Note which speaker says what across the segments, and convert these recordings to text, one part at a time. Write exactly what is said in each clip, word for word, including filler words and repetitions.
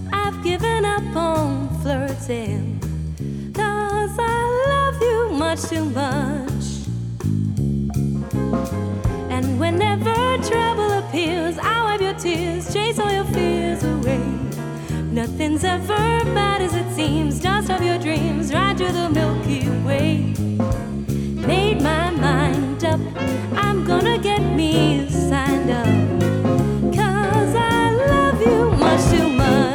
Speaker 1: I've given up on flirting, 'cause I love you much too much. And whenever trouble appears, I'll wipe your tears, chase all your fears away. Nothing's ever bad as it seems, just of your dreams, ride through the Milky Way. Made my mind up, I'm gonna get me signed up, 'cause I love you much too much.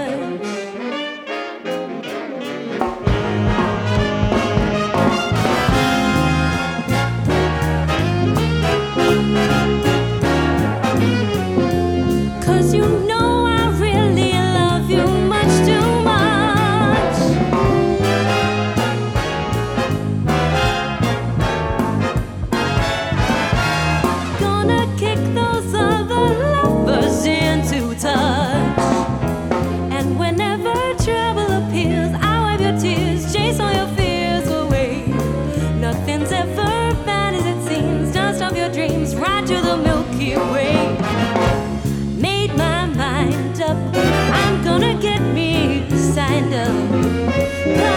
Speaker 1: I'm gonna get me signed up.